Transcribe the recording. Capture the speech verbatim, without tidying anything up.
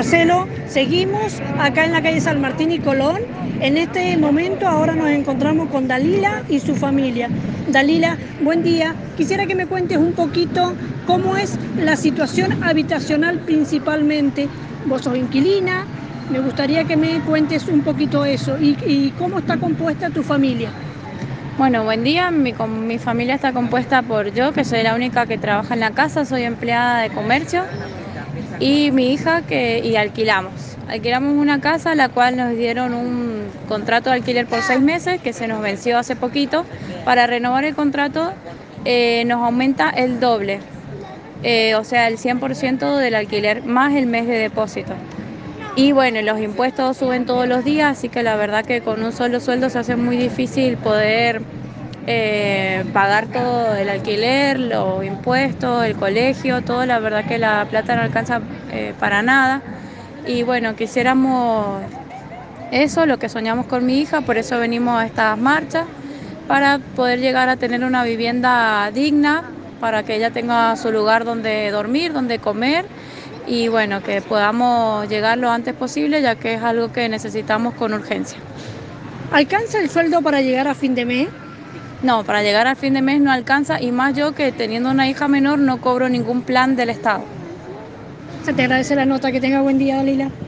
Marcelo, seguimos acá en la calle San Martín y Colón. En este momento ahora nos encontramos con Dalila y su familia. Dalila, buen día. Quisiera que me cuentes un poquito cómo es la situación habitacional principalmente. Vos sos inquilina, me gustaría que me cuentes un poquito eso y, y cómo está compuesta tu familia. Bueno, buen día. Mi, mi familia está compuesta por yo, que soy la única que trabaja en la casa, soy empleada de comercio, y mi hija que y alquilamos. Alquilamos una casa a la cual nos dieron un contrato de alquiler por seis meses que se nos venció hace poquito. Para renovar el contrato eh, nos aumenta el doble, eh, o sea, el cien por ciento del alquiler más el mes de depósito. Y bueno, los impuestos suben todos los días, así que la verdad que con un solo sueldo se hace muy difícil poder eh, pagar todo el alquiler, los impuestos, el colegio, todo. La verdad que la plata no alcanza eh, para nada. Y bueno, quisiéramos eso, lo que soñamos con mi hija, por eso venimos a estas marchas, para poder llegar a tener una vivienda digna, para que ella tenga su lugar donde dormir, donde comer, y bueno, que podamos llegar lo antes posible, ya que es algo que necesitamos con urgencia. ¿Alcanza el sueldo para llegar a fin de mes? No, para llegar al fin de mes no alcanza, y más yo que teniendo una hija menor no cobro ningún plan del Estado. Se te agradece la nota, que tenga buen día, Dalila.